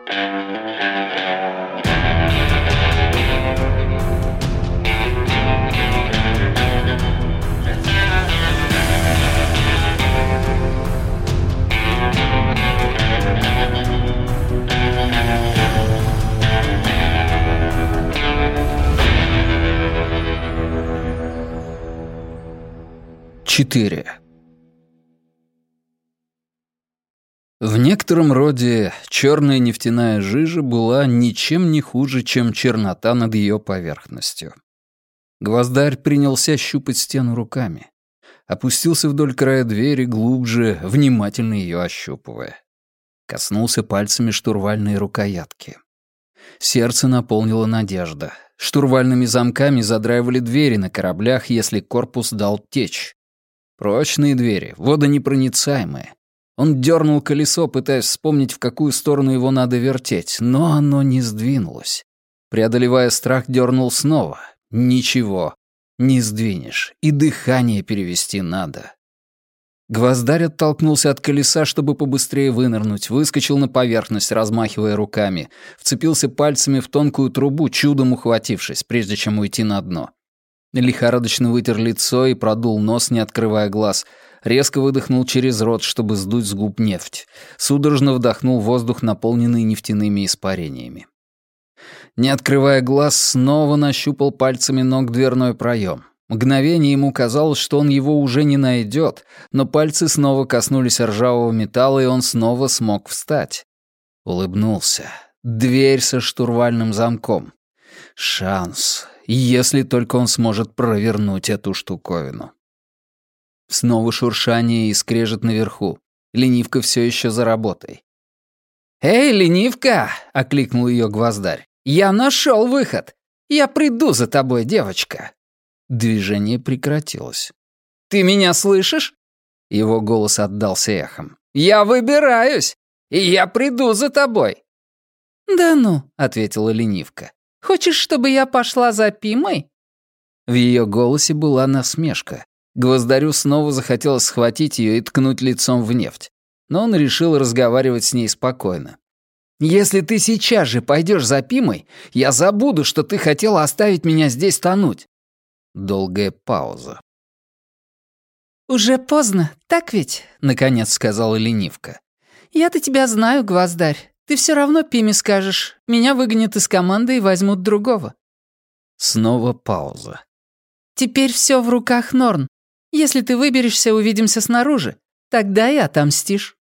4. В некотором роде черная нефтяная жижа была ничем не хуже, чем чернота над ее поверхностью. Гвоздарь принялся щупать стену руками. Опустился вдоль края двери глубже, внимательно ее ощупывая. Коснулся пальцами штурвальной рукоятки. Сердце наполнило надежда. Штурвальными замками задраивали двери на кораблях, если корпус дал течь. Прочные двери, водонепроницаемые. Он дернул колесо, пытаясь вспомнить, в какую сторону его надо вертеть, но оно не сдвинулось. Преодолевая страх, дернул снова. Ничего, не сдвинешь, и дыхание перевести надо. Гвоздарь оттолкнулся от колеса, чтобы побыстрее вынырнуть, выскочил на поверхность, размахивая руками, вцепился пальцами в тонкую трубу, чудом ухватившись, прежде чем уйти на дно. Лихорадочно вытер лицо и продул нос, не открывая глаз. Резко выдохнул через рот, чтобы сдуть с губ нефть. Судорожно вдохнул воздух, наполненный нефтяными испарениями. Не открывая глаз, снова нащупал пальцами ног дверной проем. Мгновение ему казалось, что он его уже не найдет, но пальцы снова коснулись ржавого металла, и он снова смог встать. Улыбнулся. Дверь со штурвальным замком. Шанс. Если только он сможет провернуть эту штуковину. Снова шуршание и скрежет наверху. Ленивка все еще за работой. «Эй, ленивка!» — окликнул ее Гвоздарь. «Я нашел выход! Я приду за тобой, девочка!» Движение прекратилось. «Ты меня слышишь?» Его голос отдался эхом. «Я выбираюсь, и я приду за тобой!» «Да ну!» — ответила ленивка. «Хочешь, чтобы я пошла за Пимой?» В ее голосе была насмешка. Гвоздарю снова захотелось схватить ее и ткнуть лицом в нефть. Но он решил разговаривать с ней спокойно. «Если ты сейчас же пойдешь за Пимой, я забуду, что ты хотела оставить меня здесь тонуть». Долгая пауза. «Уже поздно, так ведь?» — наконец сказала ленивка. «Я-то тебя знаю, Гвоздарь. Ты все равно Пиме скажешь. Меня выгонят из команды и возьмут другого». Снова пауза. «Теперь все в руках Норн. Если ты выберешься, увидимся снаружи. Тогда и отомстишь».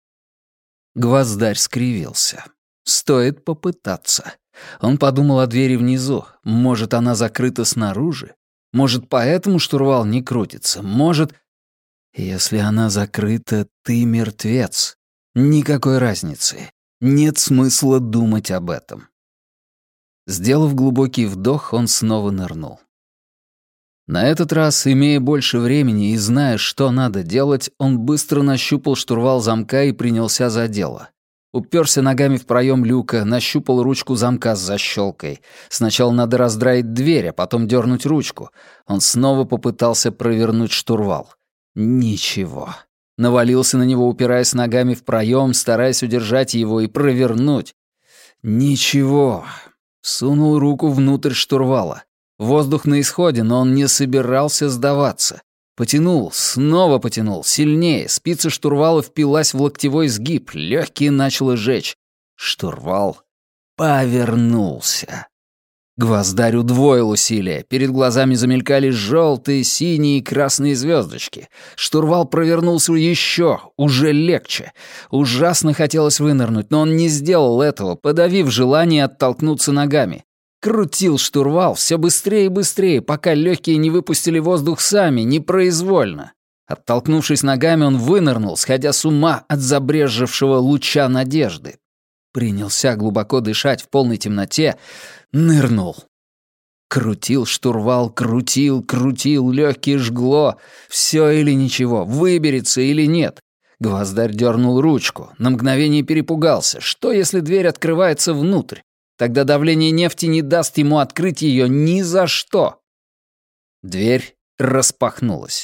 Гвоздарь скривился. Стоит попытаться. Он подумал о двери внизу. Может, она закрыта снаружи? Может, поэтому штурвал не крутится? Может... Если она закрыта, ты мертвец. Никакой разницы. Нет смысла думать об этом. Сделав глубокий вдох, он снова нырнул. На этот раз, имея больше времени и зная, что надо делать, он быстро нащупал штурвал замка и принялся за дело. Уперся ногами в проем люка, нащупал ручку замка с защелкой. Сначала надо раздраить дверь, а потом дернуть ручку. Он снова попытался провернуть штурвал. Ничего. Навалился на него, упираясь ногами в проем, стараясь удержать его и провернуть. Ничего. Сунул руку внутрь штурвала. Воздух на исходе, но он не собирался сдаваться. Потянул, снова потянул, сильнее. Спица штурвала впилась в локтевой сгиб, легкие начало жечь. Штурвал повернулся. Гвоздарь удвоил усилия. Перед глазами замелькали желтые, синие и красные звездочки. Штурвал провернулся еще, уже легче. Ужасно хотелось вынырнуть, но он не сделал этого, подавив желание оттолкнуться ногами. Крутил штурвал все быстрее и быстрее, пока легкие не выпустили воздух сами, непроизвольно. Оттолкнувшись ногами, он вынырнул, сходя с ума от забрезжившего луча надежды. Принялся глубоко дышать в полной темноте, нырнул. Крутил штурвал, крутил, легкие жгло. Все или ничего, выберется или нет. Гвоздарь дернул ручку, на мгновение перепугался. Что, если дверь открывается внутрь? Тогда давление нефти не даст ему открыть ее ни за что. Дверь распахнулась.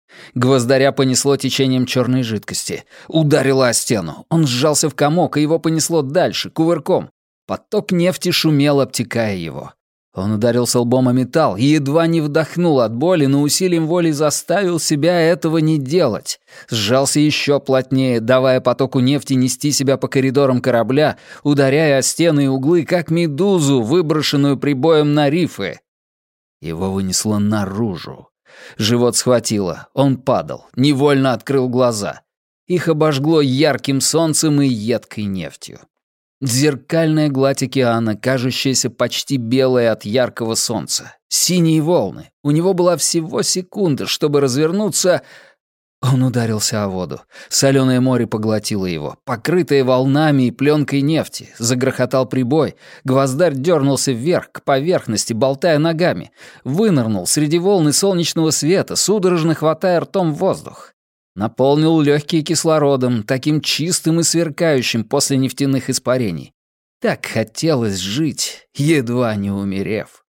Гвоздаря понесло течением черной жидкости. Ударило о стену. Он сжался в комок, и его понесло дальше, кувырком. Поток нефти шумел, обтекая его. Он ударился лбом о металл и едва не вдохнул от боли, но усилием воли заставил себя этого не делать. Сжался еще плотнее, давая потоку нефти нести себя по коридорам корабля, ударяя о стены и углы, как медузу, выброшенную прибоем на рифы. Его вынесло наружу. Живот схватило, он падал, невольно открыл глаза. Их обожгло ярким солнцем и едкой нефтью. Зеркальная гладь океана, кажущаяся почти белой от яркого солнца. Синие волны. У него была всего секунда, чтобы развернуться. Он ударился о воду. Соленое море поглотило его, покрытое волнами и пленкой нефти. Загрохотал прибой. Гвоздарь дернулся вверх, к поверхности, болтая ногами. Вынырнул среди волн и солнечного света, судорожно хватая ртом воздух. Наполнил легкие кислородом, таким чистым и сверкающим после нефтяных испарений. Так хотелось жить, едва не умерев.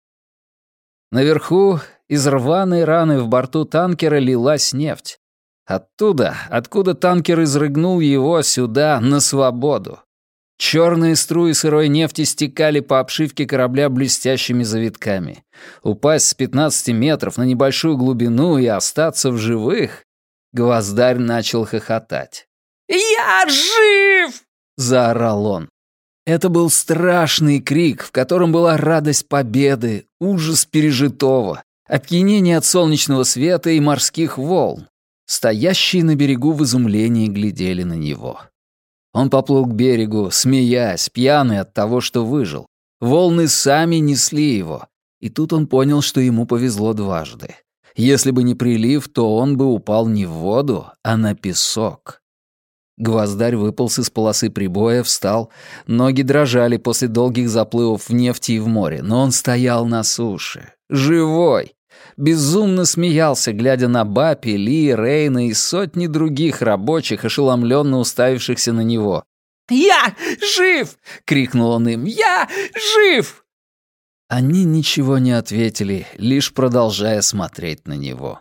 Наверху из рваной раны в борту танкера лилась нефть. Оттуда, откуда танкер изрыгнул его сюда, на свободу. Черные струи сырой нефти стекали по обшивке корабля блестящими завитками. Упасть с 15 метров на небольшую глубину и остаться в живых... Гвоздарь начал хохотать. «Я жив!» — заорал он. Это был страшный крик, в котором была радость победы, ужас пережитого, опьянение от солнечного света и морских волн. Стоящие на берегу в изумлении глядели на него. Он поплыл к берегу, смеясь, пьяный от того, что выжил. Волны сами несли его. И тут он понял, что ему повезло дважды. Если бы не прилив, то он бы упал не в воду, а на песок. Гвоздарь выполз из полосы прибоя, встал. Ноги дрожали после долгих заплывов в нефти и в море, но он стоял на суше. Живой. Безумно смеялся, глядя на Баппи, Ли, Рейна и сотни других рабочих, ошеломленно уставившихся на него. «Я жив!» — крикнул он им. «Я жив!» Они ничего не ответили, лишь продолжая смотреть на него.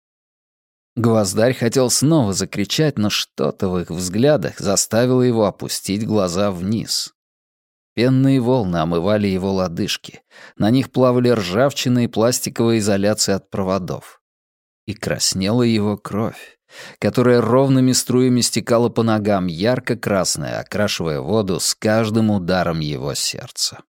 Гвоздарь хотел снова закричать, но что-то в их взглядах заставило его опустить глаза вниз. Пенные волны омывали его лодыжки. На них плавали ржавчина и пластиковая изоляция от проводов. И краснела его кровь, которая ровными струями стекала по ногам, ярко-красная, окрашивая воду с каждым ударом его сердца.